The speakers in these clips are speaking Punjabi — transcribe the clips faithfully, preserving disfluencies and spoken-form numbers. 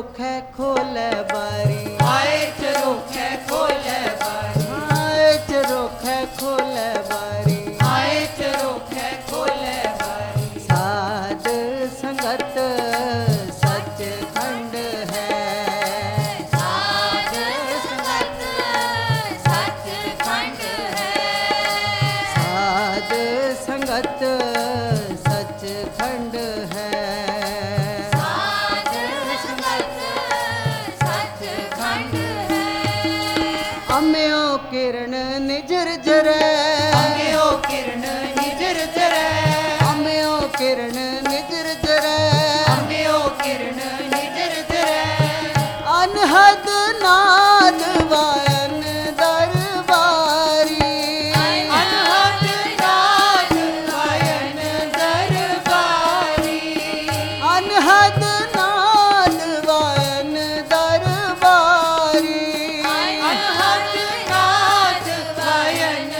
ਚਰੋਖੇ ਖੋਲੇ ਬਾਰੀ ਆਏ ਚਰੋਖੇ ਖੋਲੇ ਬਾਰੀ ਆਏ ਚਰੋਖੇ ਖੋਲੇ ਬਾਰੀ ਆਏ ਚਰੋਖੇ ਖੋਲੇ ਬਾਰੀ ਸਾਧ ਸੰਗਤ ਸੱਚਖੰਡ ਹੈ ਸਾਧ ਸੰਗਤ ਸੱਚਖੰਡ ਹੈ ਸਾਧ ਸੰਗਤ ਸੱਚਖੰਡ ਹੈ ਸਾਧ ਸੰਗਤ ਸੱਚਖੰਡ ਹੈ ਅਮਿਓ ਕਿਰਨ ਨਿਜਰ ਜਰੈ ਅੰਗਿਓ ਕਿਰਨ ਨਿਜਰ ਜਰੈ ਅਮਿਓ ਕਿਰਨ ਨਿਜਰ ਜਰੈ ਅੰਗਿਓ ਕਿਰਨ ਨਿਜਰ ਜਰੈ ਅਨਹਦ ਨਾਦ ਵਾਇਨ ਦਰਬਾਰੀ ਅਨਹਦ ਨਾਦ ਵਾਇਨ ਦਰਬਾਰੀ ਅਨਹਦ ਨਾਦ ਵਾਇਨ ਦਰਬਾਰੀ ਅਨਹਦ ਨਾਦ ਵਾਇਨ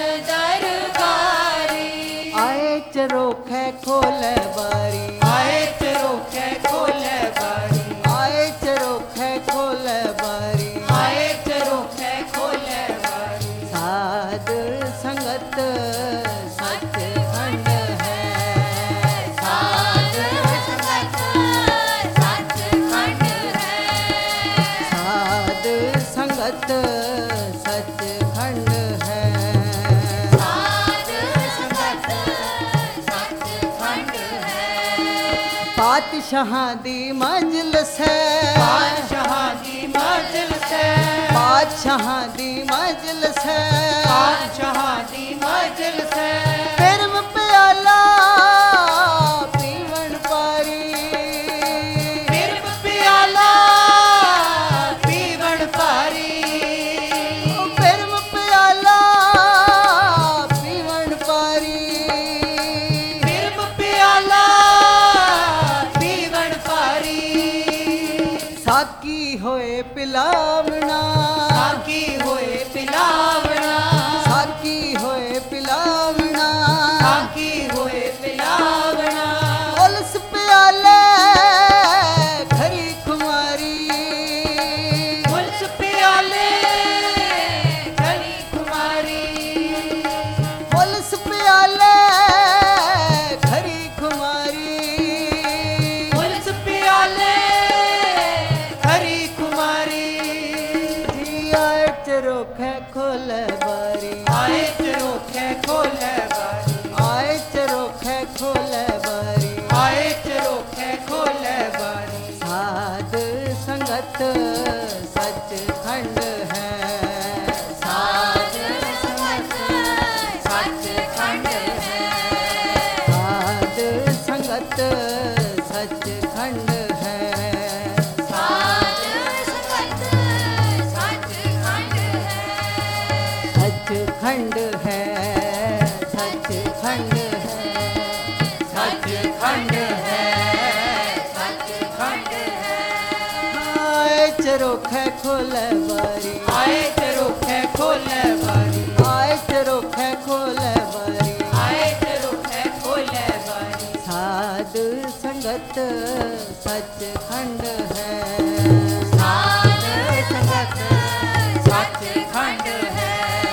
ਦਰਬਾਰੀ ਆਏ ਚਰੋਖੇ ਖੋਲੇ ਬਾਰੀ ਆਏ ਚਰੋਖੇ ਖੋਲੇ ਬਾਰੀ ਆਏ ਚਰੋਖੇ ਖੋਲੇ ਬਾਰੀ ਆਏ ਚਰੋਖੇ ਖੋਲੇ ਬਾਰੀ ਸਾਧ ਸੰਗਤ ਸੱਚਖੰਡ ਹੈ ਸਾਧ ਸੰਗਤ ਸੱਚਖੰਡ ਹੈ ਸਾਧ ਸੰਗਤ ਸੱਚਖੰਡ ਹੈ ਸਾਧ ਸੰਗਤ ਸੱਚਖੰਡ ਹੈ ਪਾਤਸ਼ਾਹਾਂ ਦੀ ਮੰਜ਼ਿਲਸ ਹੈ ਬਾਦਸ਼ਾਹਾਂ ਦੀ ਮਜਲਿਸ ਹੈ ਪਾਤਸ਼ਾਹਾਂ ਦੀ ਮੰਜ਼ਿਲਸ ਹੈ ਬਾਦਸ਼ਾਹਾਂ ਦੀ ਮਜਲਿਸ ਹੈ ਫਿਰਮ ਪਿਆਲਾ ਪੀਵਣ ਪਾਰੀ ਬਿਰਬ ਪਿਆਲਾ ਪੀਵਣ ਭਾਰੀ ਫਿਰਮ ਪਿਆਲਾ ਪੀਵਣ ਪਾਰੀ ਬਿਰਬ ਪਿਆਲਾ ਪੀਵਣ ਭਾਰੀ ਸਾਕੀ ਹੋਏ ਪਿਲਾਵਣਾ ਸਾਕੀ ਹੋਏ ਪਿਲਾਵਣਾ ਸਾਕੀ ਹੋਏ ਪਿਲਾਵਣਾ ਸਾਕੀ ਹੋਏ ਪਿਲਾਵਣਾ ਉਲਸ ਪਿਆਲੇ ਖਰੀ ਖੁਮਾਰੀ ਪੁਲਸ ਪਿਆਲੇ ਖਰੀ ਕੁਮਾਰੀ ਉਲਸ ਪਿਆਲੇ ਖਰੀ ਖੁਮਾਰੀ ਪੁਲਸ ਪਿਆਲੇ ਖਰੀ ਕੁਮਾਰੀ ਜੀ ਆਏ ਚਰੋਖੇ ਖੋਲੇ ਬਾਰੀ ਆਏ ਚਰੋਖੇ ਖੋਲੇ ਬਾਰੀ ਆਏ ਚਰੋਖੇ ਖੋਲੇ ਬਾਰੀ ਆਏ ਚਰੋਖੇ ਖੋਲੇ ਬਾਰੀ ਸਾਧ ਸੰਗਤ ਸੱਚਖੰਡ ਹੈ ਸਾਧ ਸੰਗਤ ਸੱਚਖੰਡ ਹੈ ਸਾਧ ਸੰਗਤ ਸੱਚਖੰਡ ਹੈ ਸਾਧ ਸੰਗਤ ਸੱਚਖੰਡ ਹੈ ਸੱਚਖੰਡ ਹੈ ਸੱਚਖੰਡ ਹੈ ਸੱਚਖੰਡ ਹੈ ਸੱਚਖੰਡ ਹੈ ਆਏ ਚਰੋਖੇ ਖੋਲੇ ਬਾਰੀ ਆਏ ਚਰੋਖੇ ਖੋਲੇ ਬਾਰੀ ਆਏ ਚਰੋਖੇ ਖੋਲੇ ਬਾਰੀ ਆਏ ਚਰੋਖੇ ਖੋਲੇ ਬਾਰੀ ਸਾਧ ਸੰਗਤ ਸੱਚਖੰਡ ਹੈ ਸਾਧ ਸੰਗਤ ਸੱਚਖੰਡ ਹੈ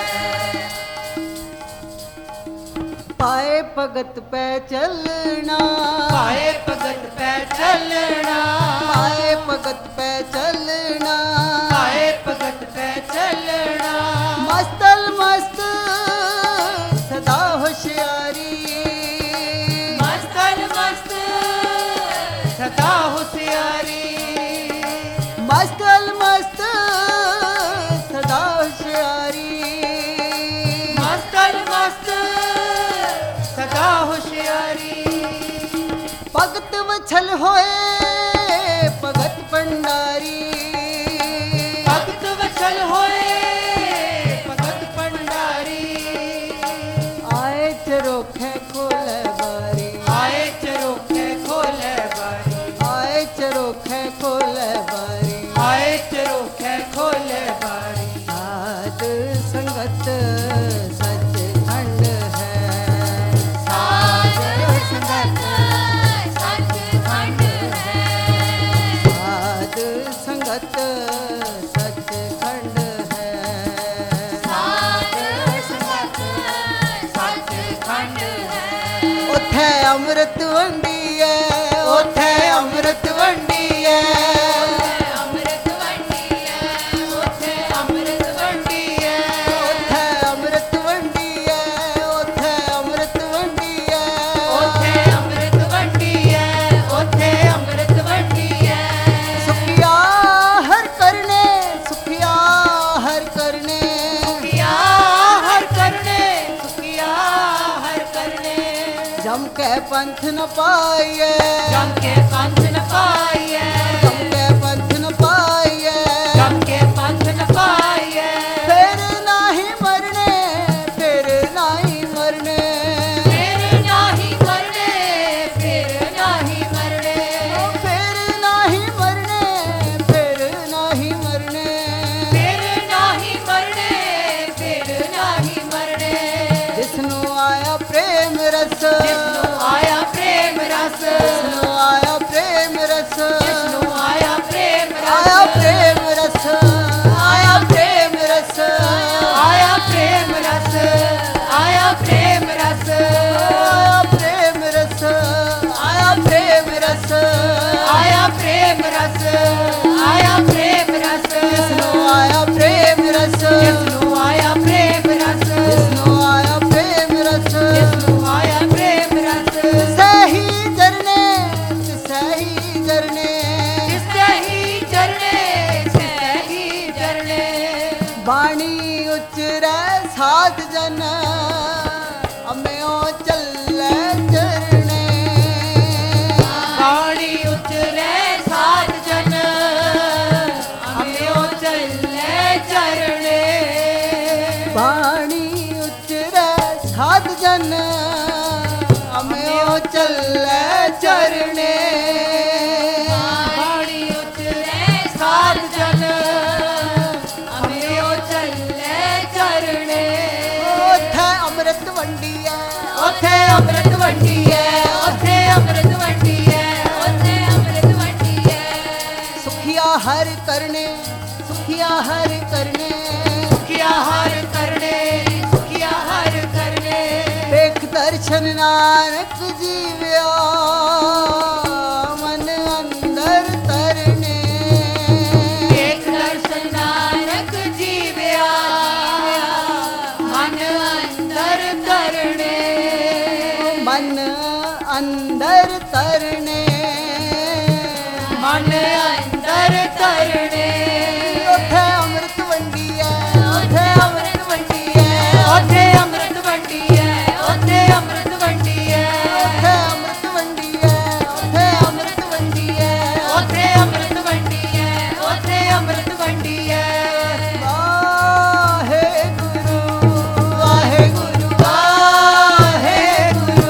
ਪਾਏ ਭਗਤ ਪੈ ਚੱਲਣਾ ਪਾਏ ਭਗਤ ਪੈ ਚੱਲਣਾ ਪਾਏ ਭਗਤ ਪੈ ਚੱਲਣਾ ਪਾਏ ਭਗਤ ਪੈ ਚੱਲਣਾ ਮਸਤਲ ਮਸਤ ਸਦਾ ਹੁਸ਼ਿਆਰੀ ਮਸਤਲ ਮਸਤ ਸਦਾ ਹੁਸਿਆਰੀ ਮਸਤਲ ਮਸਤ ਸਦਾ ਹੁਸ਼ਿਆਰੀ ਮਸਤਲ ਮਸਤ ਸਦਾ ਹੁਸ਼ਿਆਰੀ ਭਗਤ ਵਛਲ ਹੋਏ ਭਗਤ ਭੰਡਾਰੀ ਭਗਤ ਵਛਲ ਹੋਏ ਭਗਤ ਭੰਡਾਰੀ ਆਏ ਚਰੋਖੇ ਖੋਲੇ ਬਾਰੀ ਆਏ ਚਰੋਖੇ ਖੋਲੇ ਬਾਰੀ ਆਏ ਚਰੋਖੇ ਖੋਲੇ ਬਾਰੀ ਆਏ ਚਰੋਖੇ ਖੋਲੇ ਬਾਰੀ ਸਾਧ ਸੰਗਤ ਸੱਚਖੰਡ ਹੈ ਸਾਧ ਸੰਗਤ ਸੱਚਖੰਡ ਹੈ ਸਾਧ ਅੰਮ੍ਰਿਤ ਵੰਡੀਐ ਉਥੇ ਅੰਮ੍ਰਿਤ ਵੰਡੀਐ ਅੰਮ੍ਰਿਤ ਵੰਡੀਐ ਉੱਥੇ ਅੰਮ੍ਰਿਤ ਵੰਡੀਐ ਉਥੇ ਅੰਮ੍ਰਿਤ ਵੰਡੀਐ ਉਥੇ ਅੰਮ੍ਰਿਤ ਵੰਡੀਐ ਉੱਥੇ ਅੰਮ੍ਰਿਤ ਵੰਡੀਐ ਉੱਥੇ ਅੰਮ੍ਰਿਤ ਵੰਡੀਐ ਸੁਖਿਆ ਹਰ ਕਰਨੇ ਸੁਖਿਆ ਹਰ ਕਰਨੇ ਸੁਖਿਆ ਹਰ ਕਰਨੇ ਸੁਖਿਆ ਹਰ ਕਰਨੇ ਜਮ ਕੇ ਪੰਥ ਨ ਪਾਈਐ ਜਮ ਕੇ ਪੰਥ ਨ ਪਾਈਐ ਜਮ ਕੇ ਪੰਥ ਨ ਪਾਈਐ ਜਮ ਕੇ ਪੰਥ ਨ ਪਾਈਐ ਫਿਰ ਨਾਹੀ ਮਰਨੇ ਫਿਰ ਨਾਹੀ ਮਰਨੇ ਫਿਰ ਨਾਹੀ ਮਰਨੇ ਫਿਰ ਨਾਹੀ ਮਰਨੇ ਫਿਰ ਨਾਹੀ ਮਰਨੇ ਫਿਰ ਨਾਹੀ ਮਰਨੇ ਫਿਰ ਨਾਹੀ ਮਰਨੇ ਫਿਰ ਨਾਹੀ ਮਰਨੇ ਜਿਸ ਨੂੰ ਆਇਆ ਪ੍ਰੇਮ ਰਸ ਜਿਸ ਨੂੰ ਆਇਆ ਪ੍ਰੇਮ ਰਸ ਜਿਸ ਨੂੰ ਆਇਆ ਪ੍ਰੇਮ ਰਸ ਜਿਸ ਨੂੰ ਆਇਆ ਪ੍ਰੇਮ ਆਇਆ ਰਸ ਪ੍ਰੇਮ ਰਸ ਆਇਆ ਪ੍ਰੇਮ ਰਸ ਆਇਆ ਪ੍ਰੇਮ ਰਸ ਆਇਆ ਪ੍ਰੇਮ ਰਸ ਆਇਆ ਪ੍ਰੇਮ ਰਸ ਆਇਆ ਪ੍ਰੇਮ ਰਸ ਆਇਆ ਪ੍ਰੇਮ ਰਸ ਆਇਆ ਪ੍ਰੇਮ ਰਸ ਜਿਸ ਨੂੰ ਆਇਆ ਪ੍ਰੇਮ ਰਸ ਜਿਸ ਨੂੰ ਆਇਆ ਪ੍ਰੇਮ ਰਸ ਜਿਸ ਨੂੰ ਆਇਆ ਪ੍ਰੇਮ ਰਸ ਜਿਸ ਨੂੰ ਆਇਆ ਪ੍ਰੇਮ ਰਸ ਸਹੀ ਜਰਨੇ ਸਹੀ ਜਰਨੇ ਸਹੀ ਚਰਨੇ ਸਹੀ ਚਰਨੇ ਬਾਣੀ ਉਚਰੈ ਸਾਧ ਜਨ ਅਮਿਓ ਚੱਲੇ ਚਰਣੇ ਬਾਣੀ ਉਚਰੇ ਸਾਧ ਜਨ ਅਮਿਓ ਚੱਲੇ ਚਰਣੇ ਬਾਣੀ ਉਚਰੈ ਸਾਧ ਜਨ ਅਮਿਓ ਚੱਲੇ ਚਰਣੇ ਬਾਣੀ ਉਚਰੇ ਸਾਧ ਜਨ ਅਮਿਓ ਚੱਲੇ ਚਰਣੇ ਉਥੇ ਅੰਮ੍ਰਿਤ ਵੰਡੀਐ ਉੱਥੇ ਅੰਮ੍ਰਿਤ ਵੰਡੀਐ ਉੱਥੇ ਅੰਮ੍ਰਿਤ ਵੰਡੀਐ ਉੱਥੇ ਅੰਮ੍ਰਿਤ ਵੰਡੀਐ ਸੁਖਿਆ ਹਰ ਕਰਨੇ ਸੁਖਿਆ ਹਰ ਕਰਨੇ ਸੁਖਿਆ ਹਰ ਕਰਨੇ ਸੁਖਿਆ ਹਰ ਕਰਨੇ ਵੇਖ ਦਰਸ਼ਨ ਨਾਨਕ ਜੀਵਿਆ ਮਨ ਅੰਦਰ ਤਰਨੇ ਏਕ ਦਰਸ਼ਨ ਨਾਨਕ ਜੀਵਿਆ ਮਨ ਅੰਦਰ ਤਰਣੇ ਮਨ ਅੰਦਰ ਤਰਨੇ ਮਨ ਅੰਦਰ ਤਰਣੇ ਉਥੇ ਅੰਮ੍ਰਿਤ ਵੰਡੀਐ ਉਥੇ ਅੰਮ੍ਰਿਤ ਵੰਡੀਐ ਉੱਥੇ ਅੰਮ੍ਰਿਤ ਵੰਡੀਐ ਉੱਥੇ ਅੰਮ੍ਰਿਤ ਵੰਡੀਐ ਉਥੇ ਅੰਮ੍ਰਿਤ ਵੰਡੀਐ ਉਥੇ ਅੰਮ੍ਰਿਤ ਵੰਡੀਐ ਉੱਥੇ ਅੰਮ੍ਰਿਤ ਵੰਡੀਐ ਉੱਥੇ ਅੰਮ੍ਰਿਤ ਵੰਡੀਐ ਵਾਹਿਗੁਰੂ ਵਾਹਿਗੁਰੂ ਵਾਹਿਗੁਰੂ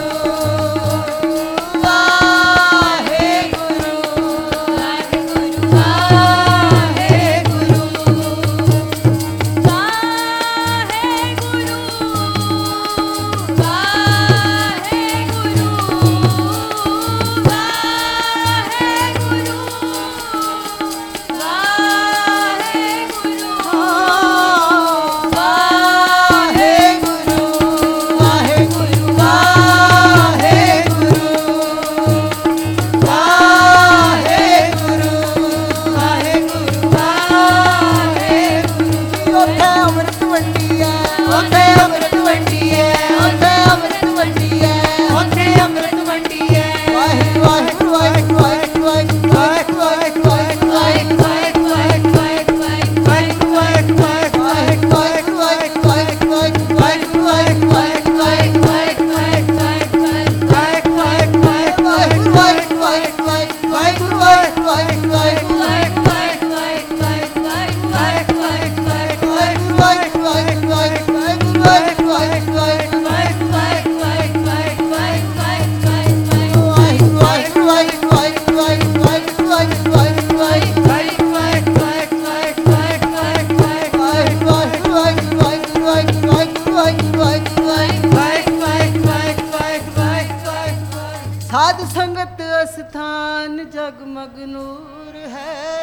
ਸਾਧ ਸੰਗਤ ਅਸਥਾਨ ਜਗਮਗ ਨੂਰ ਹੈ,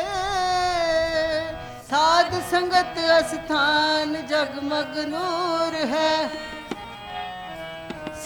ਸਾਧ ਸੰਗਤ ਅਸਥਾਨ ਜਗਮਗ ਨੂਰ ਹੈ।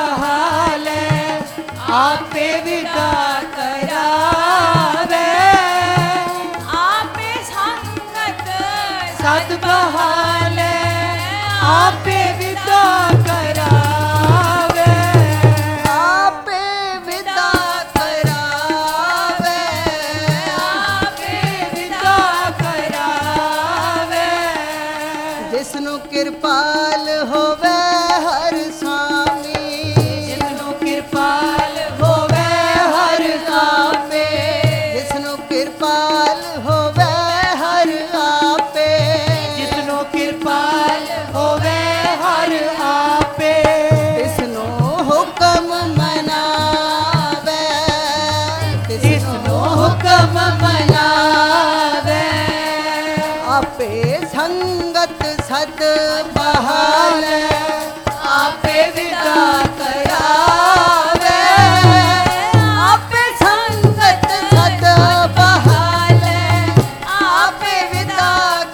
बहाले आपे विदा करावे आपे संगत सत बहाले आपे विदा करावे आपे विदा करावे आपे विदा करावे जिसनु किरपाल होवे हर स्वामी जिसनु किरपाल होवे हर आपे जिसनु किरपाल होवे हर आपे जिसनु किरपाल होवे हर आपे तिसनु हुक्म मनावे जिसनु हुक्म मनावे आपे संगत सत बहाल आपे विदा करावे आपे संगत सत बहाल आपे विदा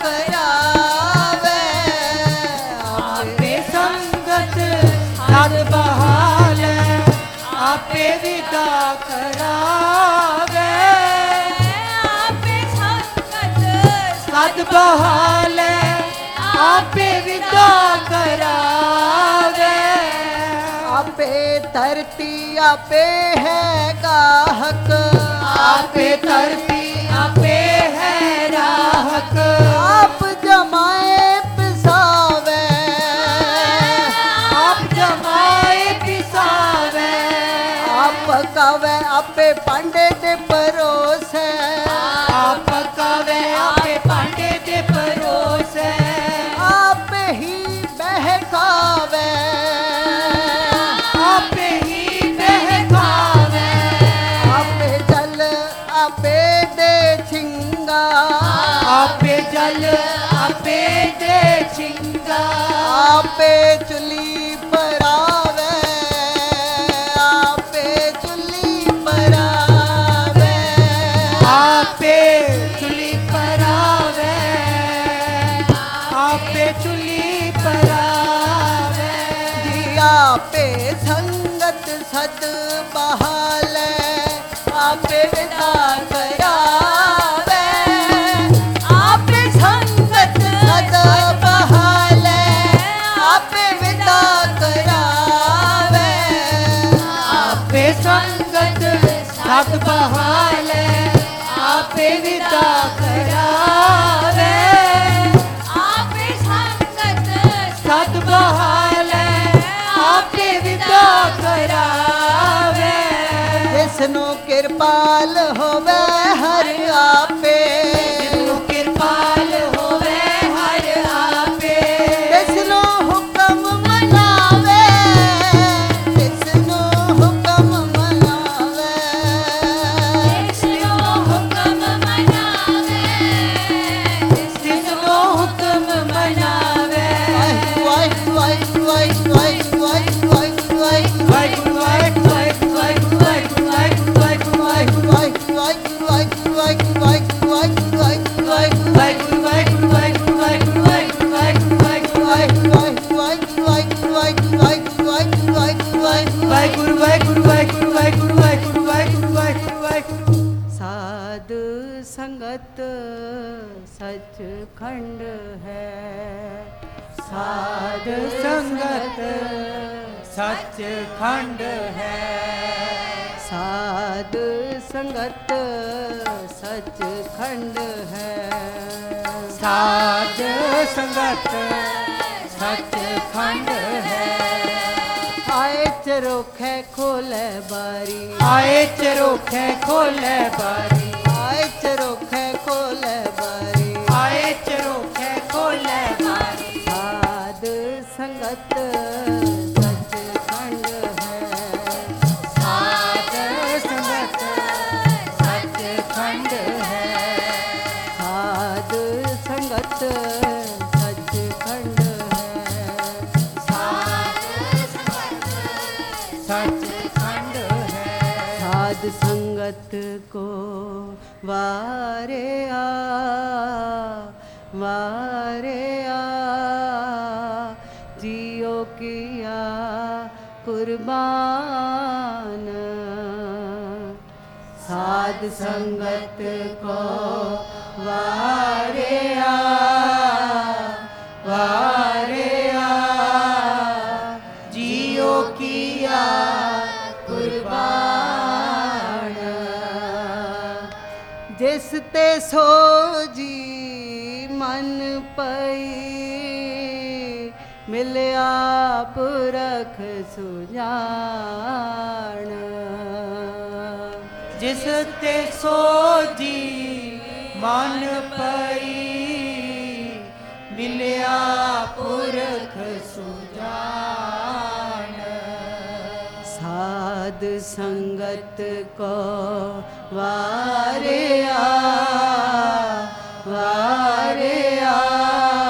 करावे आपे संगत सत बहाल आपे विदा करावे आपे संगत सत बहाल आपे विदा करावे आपे धरती आपे है गाहक आपे धरती आपे है राहक आप जमाए पिसावे आप जमाए पिसावे आप कावे आपे पांडे दे परोसे आप कवे आपे पांडे दे परोसे आप ही बहकावे आपे ही बहकावे आपे जल आपे दे छिंगा आपे जल आपे दे छिंगा आपे चुली परावे आपे चुली परावे आपे चुली परावे आपे चुली परावे जी आपे संगत सत बहाल आपे विदा करावे आपे संगत सत बहाल आपे विदा करावे आपे संगत सत बहाल आपे विदा करावे आपे संगत सत बहाल आपे विदा करावे जिसनु किरपाल होवे हर आपे जिसनु किरपाल होवे हर आपे जिसनु हुक्म मनावे जिसनु हुक्म मनावे जिसनो हुक्म मनावे जिसनो हुक्म मनावे वाहिगुरु वाहिगुरु वाहिगुरु वाहिगुरु वाहिगुरु वाहिगुरु वाहिगुरू वाहिगुरू वाहिगुरू वाहिगुरू वाहिगुरू वाहिगुरू वाहिगुरू वाहिगुरु वाहिगुरु वाहिगुरु वाहिगुरु वाहिगुरु वाहिगुरु वाहिगुरू वाहिगुरू वाहिगुरू वाहिगुरू वाहिगुरू वाहिगुरू वाहिगुरू वाहिगुरु वाहिगुरु वाहिगुरु वाहिगुरु वाहिगुरु वाहिगुरु वाहिगुरू वाहिगुरू वाहिगुरू वाहिगुरू वाहिगुरू वाहिगुरू वाहिगुरू साध संगत सचखंड है साध संगत सचखंड है साध संगत सचखंड है साध संगत सचखंड है आए चरोखे खोले बारी आए चरोखे खोले बारी आए चरोखे खोले बारी आए चरोखे खोले बारी साध संगत सचखंड है साध संगत सचखंड है साध संगत सचखंड है सचखंड है साध संगत को वारे आ वारे आ जियो किया कुर्बान। साध संगत को वारिया वारिया जियो किया कुर्बान। जिस ते सो जी मन पई मिलिया पुरख सुजान। जिस ते सो जी मन पई मिलिया पुरख सुजान। साध संगत को वारिया वारिया